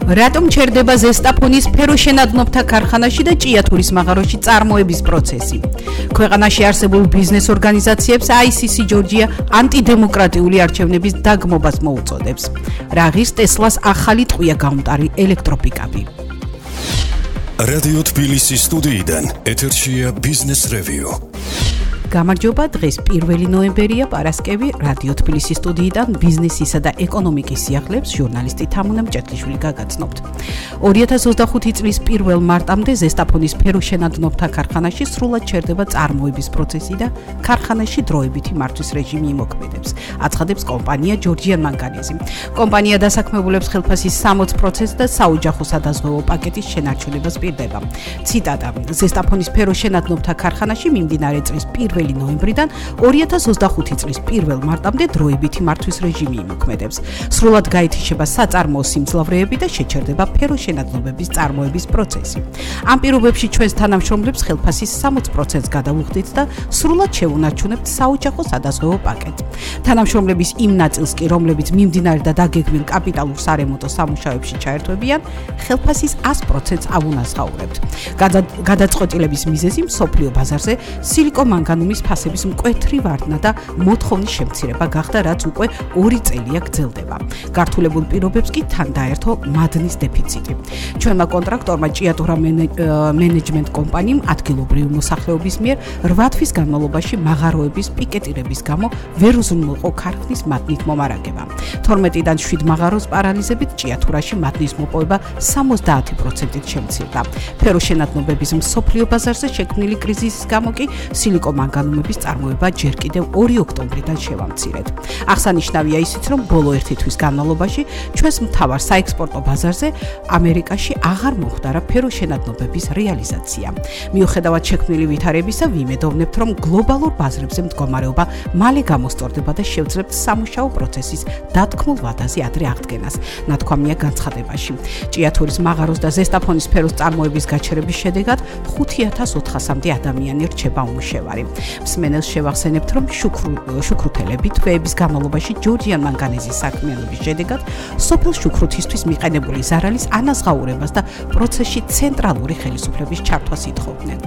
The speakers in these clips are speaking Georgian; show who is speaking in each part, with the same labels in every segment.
Speaker 1: რატომ ჩერდება ზესტაფონის ფეროშენადნობთა ქარხანაში და ჭიათურის მაღაროში წარმოების პროცესი? ქვეყანაში არსებულ ბიზნეს ორგანიზაციებს ICC ჯორჯია ანტიდემოკრატიული არჩევნების დაგმობას მოუწოდებს. რა ღირს ტესლას ახალი ტყვია გამტარი ელექტროპიკაპი.
Speaker 2: რადიო თბილისის სტუდიიდან ეთერშია ბიზნეს რევიუ.
Speaker 1: გამარჯობა, დღეს 1 ნოემბერია, პარასკევი, რადიო თბილისის სტუდიიდან ბიზნესისა და ეკონომიკის სიახლეებს ჟურნალისტი თამუნა მჭეთლიშვილი გაგაცნობთ. 2025 წლის 1 მარტამდე ზესტაფონის ფეროშენადნობთა ქარხანაში სრულად ჩერდება წარმოების პროცესი და ქარხანაში დროებითი მართვის რეჟიმი იმოქმედებს, აცხადებს კომპანია ჯორჯიან მანგანეზი. კომპანია დასაქმებულებს ხელფასის 60% და საოჯახო სადაზღვევო პაკეტის შენარჩუნებას პირდება. ციტატა: ზესტაფონის ფეროშენადნობთა ქარხანაში მიმდინარე წლის 1 ნოემბრიდან 2025 წლის 1 მარტამდე დროებითი მართვის რეჟიმი იმოქმედებს. სრულად გაითიშება საწარმოო სიმძლავრეები და შეჩერდება ფეროშენადნობების წარმოების პროცესი. ამ პირობებში ჩვენს თანამშრომლებს ხელფასის 60%-ს გადავუხდით და სრულად შევუნარჩუნებთ საოჯახო სადაზღვევო პაკეტს. თანამშრომლების იმ ნაწილს კი, რომლებიც მიმდინარე და დაგეგმილ კაპიტალურ სარემონტო სამუშაოებში ჩაერთვებიან, ხელფასის 100%-ს ავუნაზღაურებთ. გადაწყვეტილების მიზეზი მსოფლიო ბაზარზე სილიკომანგანუმის ფასების მკვეთრი ვარდნა და მოთხოვნის შემცირება გახდა, რაც უკვე 2 წელია გრძელდება. გართულებულ პირობებს კი თან დაერთო მადნის დეფიციტი. ჩვენმა კონტრაქტორმა ჭიათურა მენეჯმენტ კომპანიამ ადგილობრივი მოსახლეობის მიერ 8 თვის განმავლობაში მაღაროების პიკეტირების გამო ვერ უზრუნველყო ქარხნის მადნით მომარაგება. 12-დან 7 მაღაროს პარალიზებით ჭიათურაში მადნის მოპოვება 70%-ით შემცირდა. ფეროშენადნობების მსოფლიო ბაზარზე შექმნილი კრიზისის გამო კი სილიკომანგანუმების წარმოება ჯერ კიდევ 2 ოქტომბრიდან შევამცირეთ. აღსანიშნავია ისიც, რომ ბოლო 1 თვის განმავლობაში ჩვენს მთავარ საექსპორტო ბაზარზე ამერიკაში აღარ მოხდარა ფეროშენადნობების რეალიზაცია. მიუხედავად შექმნილი ვითარებისა, ვიმედოვნებთ, რომ გლობალურ ბაზრებზე მდგომარეობა მალე გამოსწორდება და შევძლებთ სამუშაო პროცესის დათქმულ ვადაზე ადრე აღდგენას, ნათქვამია განცხადებაში. ჭიათურის მაღაროს და ზესტაფონის ფეროს წარმოების გაჩერების შედეგად 5400-მდე ადამიანი რჩება უმუშევარი. მსმენელს შევახსენებთ, რომ შუქრუთელები თვეების განმავლობაში ჯორჯიან მანგანეზის საქმიანობის შედეგად სოფელ შუქრუთისთვის მიყენებული ზარალის ანაზღაურებას და პროცესში ცენტრალური ხელისუფლების ჩართვას ითხოვდნენ.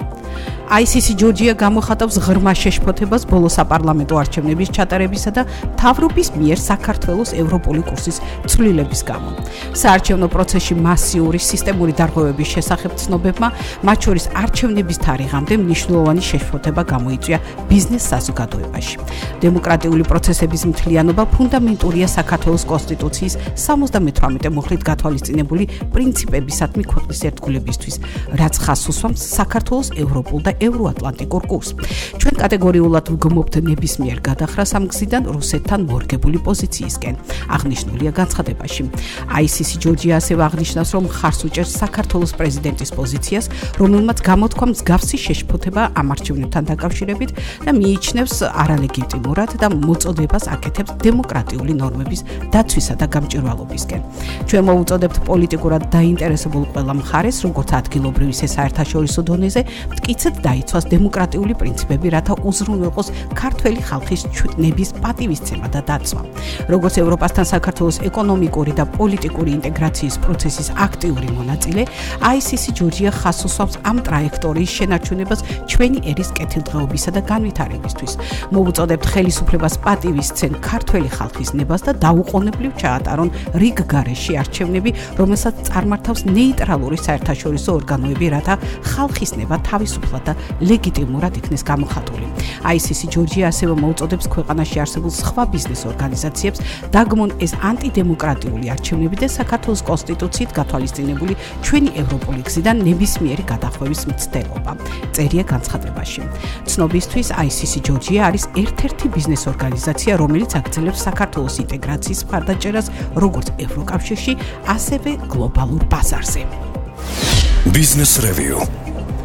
Speaker 1: ICC ჯორჯია გამოხატავს ღრმა შეშფოთებას ბოლო საპარლამენტო არჩევნების ჩატარებისა და მთავრობის მიერ საქართველოს ევროპული კურსის ცვლილების გამო. საარჩევნო პროცესში მასიური სისტემური დარღვევების შესახებ ცნობებმა, მათ შორის არჩევნების თარიღამდე მნიშვნელოვანი შეშფოთება გამოიწვია ბიზნეს საზოგადოებაში. დემოკრატიული პროცესების მთლიანობა ფუნდამენტურია საქართველოს კონსტიტუციის 78 მუხლით გათვალისწინებული პრინციპებისადმი ქვეყნის ერთგულებისთვის, რაც ხაზს უსვამს საქართველოს ევროპულ და ევროატლანტიკურ კურსს. ჩვენ კატეგორიულად ვგმობთ ნებისმიერ გადახრას ამ გზიდან რუსეთთან მორგებული პოზიციისკენ, აღნიშნულია განცხადებაში. ICC ჯორჯია ასევე აღნიშნავს, რომ ხარს უჭერს საქართველოს პრეზიდენტის პოზიციას, რომელმაც გამოთქვა მსგავსი შეშფოთება ამ არჩევნებთან დაკავშირებით და მიიჩნევს არალეგიტიმურად და მოწოდებას აკეთებს დემოკრატიული ნორმების დაცვისა და გამჭვირვალობისკენ. ჩვენ მოვუწოდებთ პოლიტიკურად დაინტერესებულ ყველა მხარეს, როგორც ადგილობრივ ისე საერთაშორისო დონეზე, მტკიცედ დაიცვას დემოკრატიული პრინციპები, რათა უზრუნველყოს ქართველი ხალხის ჩნების პატივისცემა და დაცვა. როგორც ევროპასთან საქართველოს ეკონომიკური და პოლიტიკური ინტეგრაციის პროცესის აქტიური მონაწილე, ICC ჯორჯია ხაზს უსვამს ამ ტრაექტორიის შენარჩუნებას ჩვენი ერის კეთილდღეობისა და განვითარებისთვის. მოვუწოდებთ ხელისუფლებას პატივისცენ ქართველი ხალხის ნებას და დაუყოვნებლივ ჩაატარონ რიგ გარეშე არჩევნები, რომელსაც წარმართავს ნეიტრალური საერთაშორისო ორგანოები, რათა ხალხის ნება თავისუფლად და ლეგიტიმურად იქნეს გამოხატული. ICC ჯორჯია ასევე მოუწოდებს ქვეყანაში არსებულ სხვა ბიზნეს ორგანიზაციებს დაგმონ ეს ანტიდემოკრატიული არჩევნები და საქართველოს კონსტიტუციით გათვალისწინებული ჩვენი ევროპული გზიდან ნებისმიერი გადახვევის მცდელობა, წერია განცხადებაში. ცნობისთვის, ICC ჯორჯია არის ერთ-ერთი ბიზნეს ორგანიზაცია, რომელიც აგრძელებს საქართველოს ინტეგრაციის მხარდაჭერას როგორც ევროკავშირში, ასევე გლობალურ ბაზარზე.
Speaker 2: ბიზნეს რევიუ.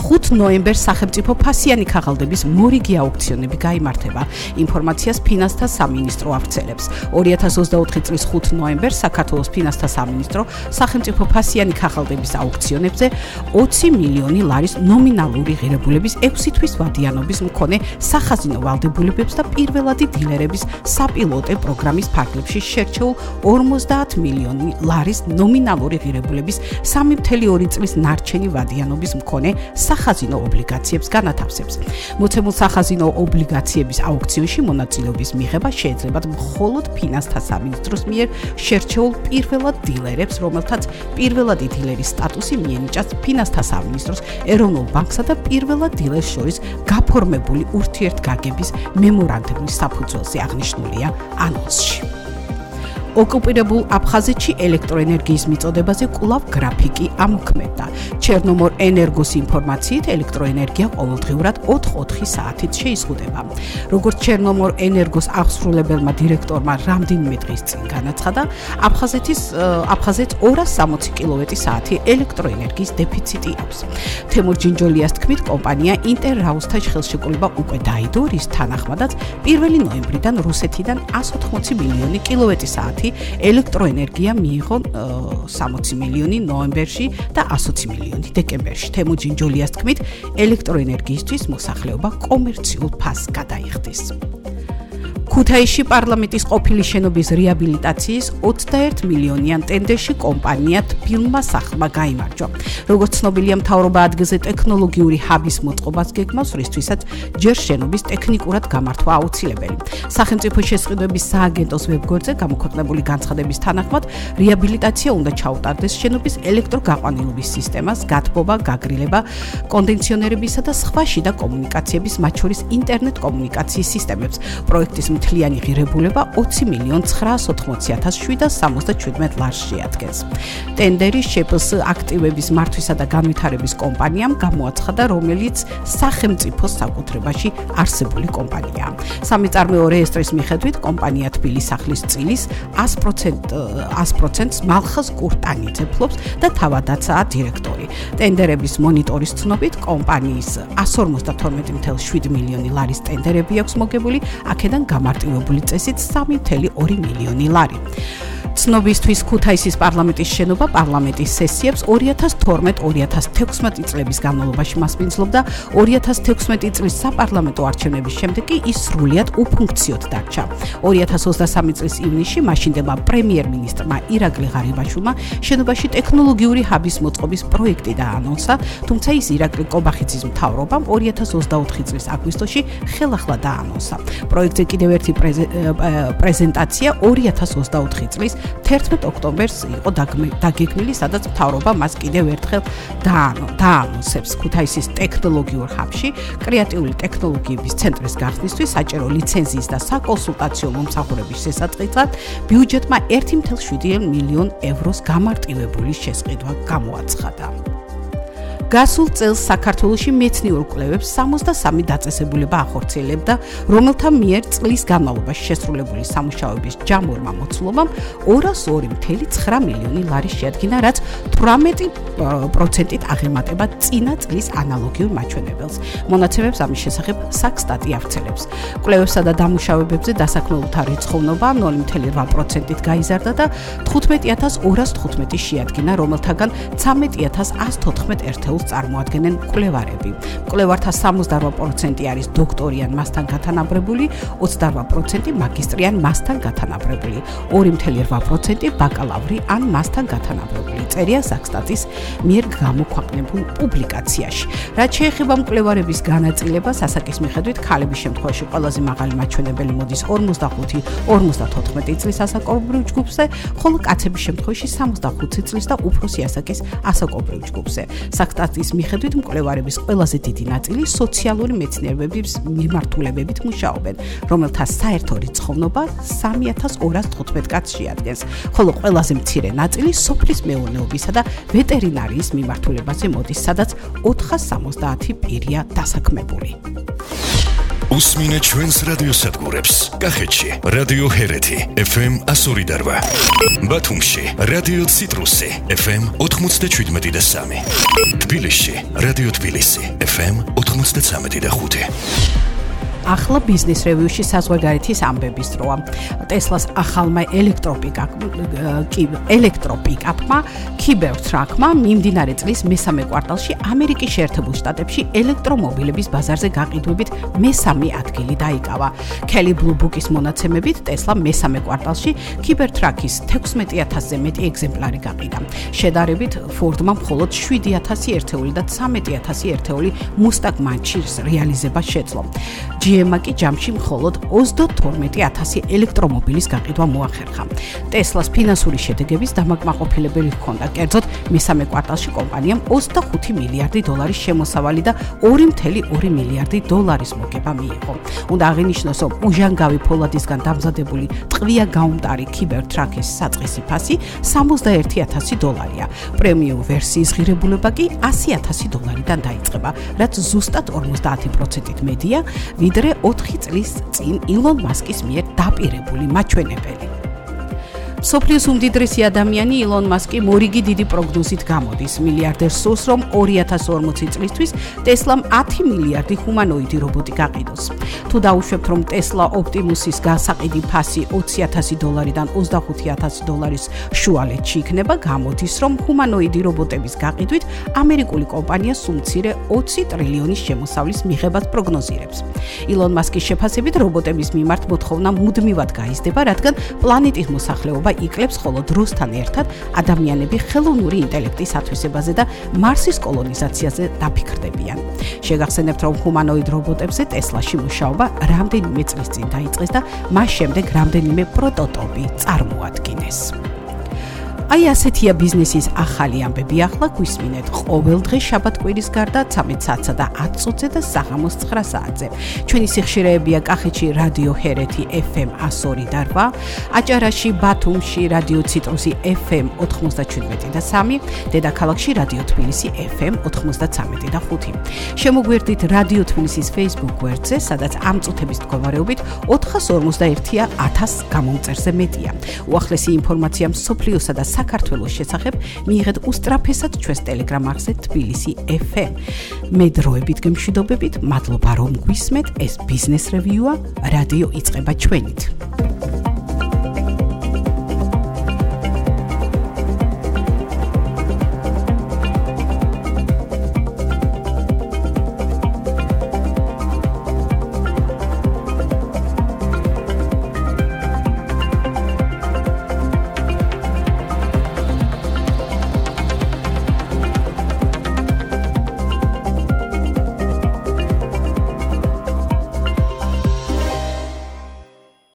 Speaker 1: 5 ნოემბერს სახელმწიფო ფასიანი ქაღალდების მორიგი აუქციონები გაიმართება. ინფორმაციას ფინანსთა სამინისტრო ავრცელებს. 2024 წლის 5 ნოემბერს საქართველოს ფინანსთა სამინისტრო სახელმწიფო ფასიანი ქაღალდების აუქციონებზე 20 მილიონი ლარის ნომინალური ღირებულების 6 თვის ვადიანობის მქონე სახაზინო ვალდებულებებს და პირველადი დილერების საპილოტე პროგრამის ფარგლებში შერჩეულ 50 მილიონი ლარის ნომინალური ღირებულების 3.2 წლის ნარჩენი ვადიანობის მქონე სახაზინო ობლიგაციებს განათავსებს. მოცემულ სახაზინო ობლიგაციების აუქციონში მონაწილეობის მიღება შეიძლება მხოლოდ ფინანსთა სამინისტროს მიერ შერჩეულ პირველად დილერებს, რომელთაც პირველადი დილერის სტატუსი მიენიჭას ფინანსთა სამინისტროს, ეროვნულ ბანკსა და პირველად დილერს შორის გაფორმებული ურთიერთგაგების მემორანდუმის საფუძველზე აღნიშნულია ანონსში. ოკუპირებულ აფხაზეთში ელექტროენერგიის მიწოდებაზე კვლავ გრაფიკი ამოქმედდა. ჩერნომორ ენერგოს ინფორმაციით ელექტროენერგია ყოველდღიურად 4 საათით შეიზღუდება. როგორც ჩერნომორ ენერგოს აღსრულებელმა დირექტორმა რამდენიმე დღის წინ განაცხადა, აფხაზეთს 260 კილოვატი-საათი ელექტროენერგიის დეფიციტი აქვს. თემურ ჯინჯოლიას თქმით, კომპანია ინტერრაუსთა ხელშეკრულება უკვე დაიდო, რის თანახმადაც 1 ნოემბრიდან რუსეთიდან 180 მილიონი კილოვატი-საათი ელექტროენერგია მიიღო 60 მილიონი ნოემბერში და 120 მილიონი დეკემბერში. თემურ ჯინჯოლიას თქმით, ელექტროენერგიისთვის მოსახლეობა კომერციულ ფასს გადაიხდის. ქუთაისში პარლამენტის ყოფილი შენობის რეაბილიტაციის 21 მილიონიან ტენდერში კომპანია თბილმა სახლმა გაიმარჯვა. როგორც ცნობილია, მთავრობა ადგილზე ტექნოლოგიური ჰაბის მოწყობას გეგმავს, რისთვისაც ჯერ შენობის ტექნიკურად გამართვა აუცილებელი. სახელმწიფო შესყიდვების სააგენტოს ვებგვერდზე გამოქვეყნებული განცხადების თანახმად, რეაბილიტაცია უნდა ჩაუტარდეს შენობის ელექტროგაყვანილობის სისტემას, გათბობა, გაგრილება, კონდიციონერებისა და სხვა შიდა კომუნიკაციების, მათ შორის ინტერნეტ კომუნიკაციის სისტემებს. პროექტის მთლიანი ღირებულება 20 მილიონ 980,777 ლარს შეადგენს. ტენდერი შეპს აქტივების მართვისა და განვითარების კომპანიამ გამოაცხადა, რომელიც სახელმწიფოს საკუთრებაში არსებული კომპანიაა. სამეწარმეო რეესტრის მიხედვით, კომპანია თბილის სახლის წილის 100%-ს მალხაზ კურტანიძე ფლობს და თავადაცაა დირექტორი. ტენდერების მონიტორის ცნობით, კომპანიის 152.7 მილიონი ლარის ტენდერები აქვს მოგებული, აქედან გამარტივებული წესით 3.2 მილიონი ლარი. ცნობისთვის ქუთაისის პარლამენტის შენობა პარლამენტის სესიებს 2012-2016 წლების განმავლობაში მასპინძლობდა. 2016 წლის საპარლამენტო არჩევნების შემდეგ კი ის სრულიად უფუნქციოდ დარჩა. 2023 წლის ივნისში მაშინდელმა პრემიერ-მინისტრმა ირაკლი ღარიბაშვილმა შენობაში ტექნოლოგიური ჰაბის მოწყობის პროექტი დაანონსა, თუმცა ის ირაკლი კობახიძის მთავრობამ 2024 წლის აგვისტოში ხელახლა დაანონსა. პროექტზე კიდევ ერთი პრეზენტაცია 2024 წლის 11 ოქტომბერს იყო დაგეგმილი, სადაც მთავრობა მას კიდევ ერთხელ დაანონსებს. ქუთაისის ტექნოლოგიურ ჰაბში კრეატიული ტექნოლოგიების ცენტრის გახსნისთვის საჭირო ლიცენზიის და საკონსულტაციო მომსახურების შესაწყისად ბიუჯეტმა 1.7 მილიონ ევროს გამარტივებული შესყიდვა გამოაცხადა. გასულ წელს საქართველოში მეცნიერ კვლევებს 63 დაწესებულება ახორციელებდა, რომელთა მიერ წლის განმავლობაში შესრულებული სამუშაოების ჯამურმა მოცულობამ 202.9 მილიონი ლარი შეადგინა, რაც 18%-ით აღემატება წინა წლის ანალოგიურ მაჩვენებელს. მონაცემებს ამის შესახებ საქსტატი ავრცელებს. კვლევებსა და დამუშავებებზე დასაქმებულთა რიცხოვნობა 0.8%-ით გაიზარდა და 15,215 შეადგინა, რომელთაგან 13,114 ერთეულს წარმოადგენენ მკვლევარები. მკვლევართა 68% არის დოქტორი ან მასთან გათანაბრებული, 28% მაგისტრი ან მასთან გათანაბრებული, 2.8% ბაკალავრი ან მასთან გათანაბრებული. წერია საქსტატის მიერ გამოქვეყნებულ პუბლიკაციაში. რაც შეეხება მკვლევარების განაწილებას, ასაკის მიხედვით ქალების შემთხვევაში ყველაზე მაღალი მაჩვენებელი მოდის 45-54 წლის ასაკობრივ ჯგუფზე, ხოლო კაცების შემთხვევაში 65 წლის და უფროსი ასაკის ასაკობრივ ჯგუფზე. საქსტატის მიხედვით მკვლევარების ყველაზე დიდი ნაწილი სოციალური მეცნიერებების მიმართულებებით მუშაობენ, რომელთა საერთო რიცხოვნობა 3215 კაცს შეადგენს, ხოლო ყველაზე მცირე ნაწილი სოფლის მეურნეობისა და ვეტერინარიის მიმართულებაზე მოდის, სადაც 470 პირია დასაქმებული.
Speaker 2: Usmine ჩვენს რადიოსადგურებს. კახეთში რადიო ჰერეთი FM 102.8. ბათუმში რადიო ციტრუსი FM 97.3. თბილისში რადიო თბილისი FM 93.5.
Speaker 1: ახლა ბიზნეს რევიუში საზღვარგარეთის ამბების დროა. ტესლას ახალმა ელექტროპიკაპმა კიბერტრაქმა მიმდინარე წლის მესამე კვარტალში ამერიკის შეერთებულ შტატებში ელექტრომობილების ბაზარზე გაყიდვებით მესამე ადგილი დაიკავა. Kelly Blue Book-ის მონაცემებით ტესლა მესამე კვარტალში კიბერტრაქის 16,000-ზე მეტი ეგზემპლარი გაყიდა. შედარებით ფორდმა მხოლოდ 7,000 ერთეული და 13,000 ერთეული Mustang Mach-ის რეალიზება შეძლო. GM-მა კი ჯამში მხოლოდ 32,000 ელექტრომობილის გაყიდვა მოახერხა. ტესლას ფინანსური შედეგების დამაკმაყოფილებელი ჰქონდა. კერძოდ, მესამე კვარტალში კომპანიამ 25 მილიარდი დოლარის შემოსავალი და 2,2 მილიარდი დოლარის მოგება მიიღო. უნდა აღინიშნოს, რომ უჟანგავი ფოლადისგან დამზადებული ტყვია გაუმტარი კიბერტრაქის საწყისი ფასი $61,000. პრემიუმ ვერსიის ღირებულება კი $100,000-დან დაიწყება, რაც ზუსტად 50%-ით მედია, ვიდრე 4 წლის წინ ილონ მასკის მიერ დაპირებული მაჩვენებელი. სოფლიოს უმდიდრესი ადამიანი ილონ მასკი მორიგი დიდი პროგნოზით გამოდის. მილიარდერს სურს, რომ 2040 წლისთვის ტესლამ 10 მილიარდი ჰუმანოიდი რობოტი გაყიდოს. თუ დაუშვებთ, რომ ტესლა ოპტიმუსის გასაყიდი ფასი $20,000-დან $25,000 შუალედში იქნება, გამოდის, რომ ჰუმანოიდი რობოტების გაყიდვით ამერიკული კომპანია სულ მცირე 20 ტრილიონის შემოსავლის მიღებას პროგნოზირებს. ილონ მასკის შეფასებით, რობოტების მიმართ მოთხოვნა მუდმივად გაიზრდება, რადგან პლანეტის მოსახლეობა იკლებს, ხოლო დროსთან ერთად ადამიანები ხელოვნური ინტელექტის ათვისებაზე და მარსის კოლონიზაციაზე დაფიქრდებიან. შეგახსენებთ, რომ ჰუმანოიდ რობოტებზე ტესლაში მუშაობა რამდენიმე წლის წინ დაიწყეს და მას შემდეგ რამდენიმე პროტოტიპი წარმოადგინეს. აი ასეთია ბიზნესის ახალი ამბები. ახლა გვისმინეთ ყოველ დღე შაბათ-კვირის გარდა 13 საათსა და 10 წუთზე და საღამოს 9 საათზე. ჩვენი სიხშირეებია კახეთში რადიო ჰერეთი FM 102.8, აჭარაში, ბათუმში რადიო ციტრუსი FM 97.3, დედაქალაქში რადიო თბილისი FM 93.5. შემოგვერდით რადიო თბილისის Facebook გვერდზე, სადაც ამ წუთების მდგომარეობით 451,000 გამომწერზე მეტია. უახლესი ინფორმაცია მსოფლიოსა და საქართველოს შესახებ მიიღეთ უსტრაფესად ჩვენს Telegram არხზე თბილისი FM. მე დროებით გემშვიდობებით, მადლობა რომ გვისმენთ. ეს ბიზნეს რევიუა, რადიო იწყება ჩვენით.